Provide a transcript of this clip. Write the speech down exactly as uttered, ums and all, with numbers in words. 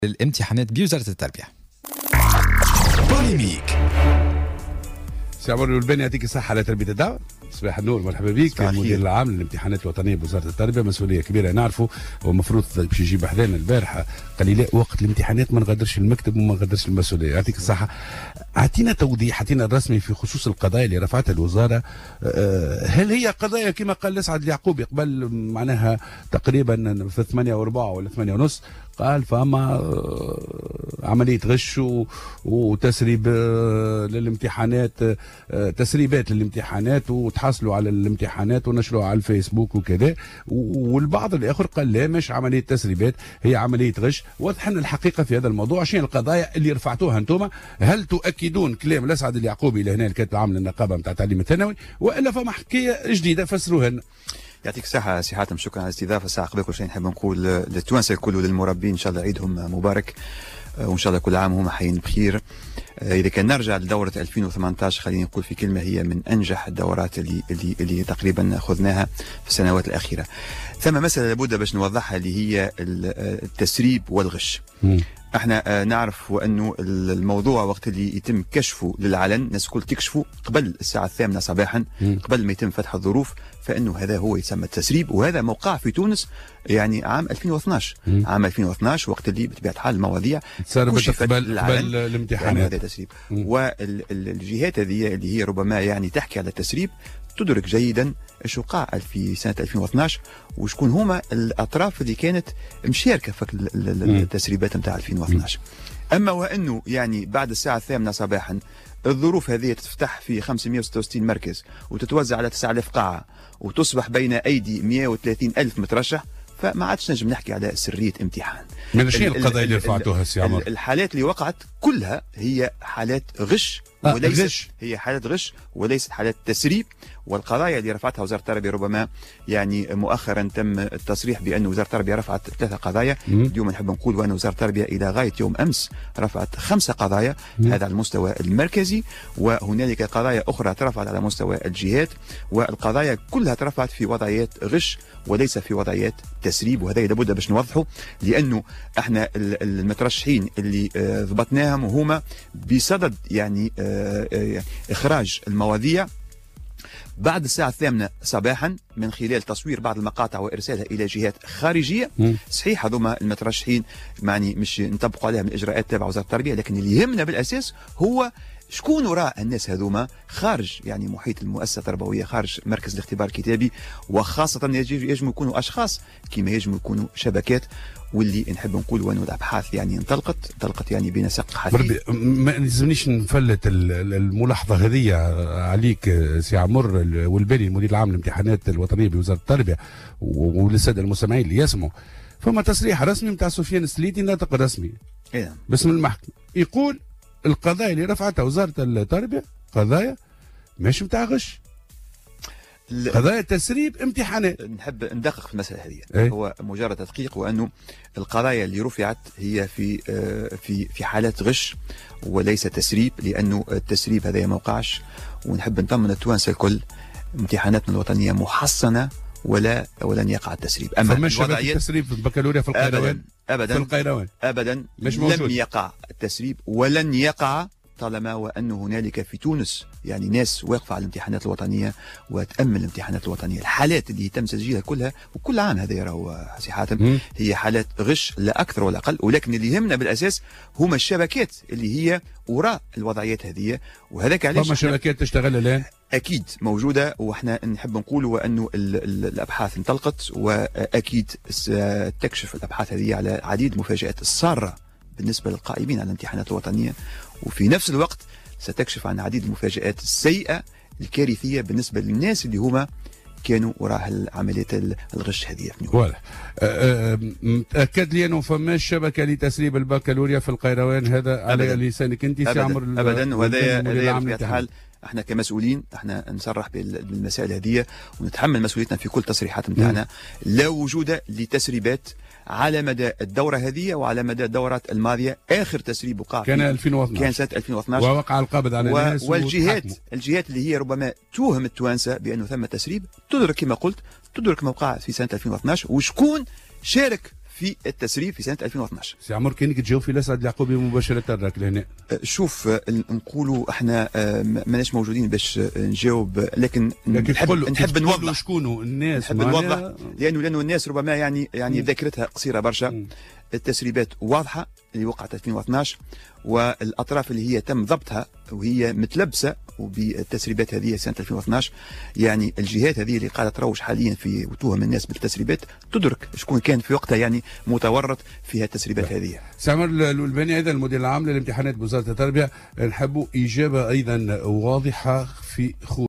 الامتحانات بوزارة التربية. بوليميك. سي عمر الباني يعطيك الصحة على تربية الدعوة. صباح النور، مرحبا بك. المدير العام للامتحانات الوطنية بوزارة التربية، مسؤولية كبيرة نعرفوا. هو المفروض باش يجيب حذانا البارحة، قال لي لا وقت الامتحانات ما نغادرش المكتب وما نغادرش المسؤولية. يعطيك الصحة. اعطينا توضيح، اعطينا الرسمي في خصوص القضايا اللي رفعتها الوزارة. هل هي قضايا كما قال اسعد اليعقوبي قبل معناها تقريبا في ثمانية واربعة ولا ثمانية ونص، قال فما عملية غش وتسريب للامتحانات، تسريبات للامتحانات وتحصلوا على الامتحانات ونشروها على الفيسبوك وكذا، والبعض الآخر قال لا مش عملية تسريبات، هي عملية غش. وضح لنا الحقيقة في هذا الموضوع، شنو القضايا اللي رفعتوها انتم؟ هل تؤكدون كلام الأسعد اليعقوبي لهنا الكاتب العام للنقابة نتاع التعليم الثانوي، والا فما حكاية جديدة فسروها لنا؟ يعطيك الصحة سي حاتم، شكرا على الاستضافة. ساعة قبل كل شيء نحب نقول للتوانسة الكل وللمربين إن شاء الله عيدهم مبارك، وإن شاء الله كل عام هم حيين بخير. إذا كان نرجع لدورة ألفين وثمانية عشر، خليني نقول في كلمة، هي من أنجح الدورات اللي اللي اللي تقريبا أخذناها في السنوات الأخيرة. ثم مسألة لابد باش نوضحها اللي هي التسريب والغش. م. احنا نعرف وانه الموضوع وقت اللي يتم كشفه للعلن، الناس الكل تكشفه قبل الساعه الثامنة صباحا، قبل ما يتم فتح الظروف، فانه هذا هو يسمى التسريب. وهذا موقع في تونس يعني عام ألفين واثني عشر، م. عام ألفين واثني عشر وقت اللي بطبيعه الحال المواضيع كشفت قبل قبل الامتحانات، هذا تسريب. والجهات هذه اللي هي ربما يعني تحكي على التسريب تدرك جيدا ايش وقع في سنه ألفين واثني عشر وشكون هما الاطراف اللي كانت مشاركه في التسريبات نتاع ألفين واثني عشر. اما وانه يعني بعد الساعه الثامنة صباحا الظروف هذه تفتح في خمسمئة وستة وستين مركز وتتوزع على تسعة آلاف قاعه وتصبح بين ايدي مئة وثلاثين ألف مترشح، فما عادش نجم نحكي على سريه امتحان. من شنو القضايا اللي رفعتوها سي عمر؟ الحالات اللي وقعت كلها هي حالات غش، آه وليست غش. هي حالات غش وليست حالات تسريب. والقضايا اللي رفعتها وزاره التربيه، ربما يعني مؤخرا تم التصريح بان وزاره التربيه رفعت ثلاثه قضايا. م. اليوم نحب نقول وان وزاره التربيه الى غايه يوم امس رفعت خمسه قضايا، م. هذا على المستوى المركزي، وهنالك قضايا اخرى ترفعت على مستوى الجهات، والقضايا كلها ترفعت في وضعيات غش وليس في وضعيات تسريب. وهذا لابد باش نوضحه، لانه احنا المترشحين اللي ضبطناهم هما بصدد يعني اخراج المواضيع بعد الساعة الثامنة صباحا من خلال تصوير بعض المقاطع وإرسالها إلى جهات خارجية. م. صحيح هذوما المترشحين يعني مش نطبقوا عليهم الإجراءات تبع وزارة التربية، لكن اللي يهمنا بالأساس هو شكون وراء الناس هذوما خارج يعني محيط المؤسسة التربوية، خارج مركز الاختبار الكتابي، وخاصة يجب يكونوا أشخاص كما يجب يكونوا شبكات. واللي نحب نقول وانه الابحاث يعني انطلقت انطلقت يعني بنسق حثيث. ما لازمنيش نفلت الملاحظه هذه عليك سي عمر والباني، المدير العام للامتحانات الوطنيه بوزاره التربيه، وللساده المستمعين اللي يسمعوا. فما تصريح رسمي نتاع سفيان السليتي، ناطق رسمي إيه؟ باسم المحكمه، يقول القضايا اللي رفعتها وزاره التربيه قضايا مش نتاع غش، قضايا تسريب امتحانات. نحب ندقق في المسألة هذه. ايه؟ هو مجرد تدقيق، وأنه القضايا اللي رفعت هي في في في حالات غش وليس تسريب، لأنه التسريب هذا ما وقعش. ونحب نطمن التوانسة الكل، امتحاناتنا الوطنية محصنة ولا ولن يقع التسريب. أما فمش التسريب في البكالوريا في القيروان أبدا في القيروان أبدا مش لم موجود. يقع التسريب ولن يقع طالما وأن هنالك في تونس يعني ناس واقفة على الامتحانات الوطنية وتأمن الامتحانات الوطنية. الحالات اللي تم تسجيلها كلها وكل عام هذا يراهو سي حاتم هي حالات غش لا أكثر ولا أقل، ولكن اللي يهمنا بالأساس هما الشبكات اللي هي وراء الوضعيات هذه. وهذاك علاش فما شبكات تشتغل الآن أكيد موجودة، وإحنا نحب نقول وأنه الأبحاث انطلقت، وأكيد تكشف الأبحاث هذه على عديد المفاجآت السارة بالنسبة للقائمين على الامتحانات الوطنية، وفي نفس الوقت ستكشف عن عديد المفاجآت السيئة الكارثية بالنسبة للناس اللي هما كانوا وراء عملية الغش هذه. فوالا متأكد لي أنه فماش شبكة لتسريب البكالوريا في القيروان، هذا على لسانك أنت سي عمر؟ أبدا. وهذا بطبيعة الحال احنا كمسؤولين احنا نصرح بالمسائل هذه ونتحمل مسؤوليتنا في كل تصريحات نتاعنا. لا وجود لتسريبات على مدى الدورة هذه وعلى مدى الدورات الماضية. آخر تسريب وقع كان ألفين واثني عشر، كان سنة ألفين واثني عشر، ووقع القبض على الناس. والجهات الجهات اللي هي ربما توهم التوانسة بأنه ثم تسريب تدرك كما قلت، تدرك موقع في سنة ألفين واثني عشر وشكون شارك في التسريب في سنه ألفين واثناش. سي عمر كانك تجاوب في الاسعد اليعقوبي مباشره راك لهنا. شوف نقولوا احنا ماناش موجودين باش نجاوب، لكن, لكن نحب, نحب نوضح شكون الناس، نحب نوضح لانه لانه الناس ربما يعني يعني ذاكرتها قصيره برشا. م. التسريبات واضحه اللي وقعت ألفين واثناش، والاطراف اللي هي تم ضبطها وهي متلبسه بالتسريبات هذه سنه ألفين واثناش، يعني الجهات هذه اللي قاعده تروج حاليا في وتوهم الناس بالتسريبات تدرك شكون كان في وقتها يعني متورط في التسريبات هذه. سي عمر الولباني ايضا المدير العام للامتحانات بوزاره التربيه، نحبوا اجابه ايضا واضحه في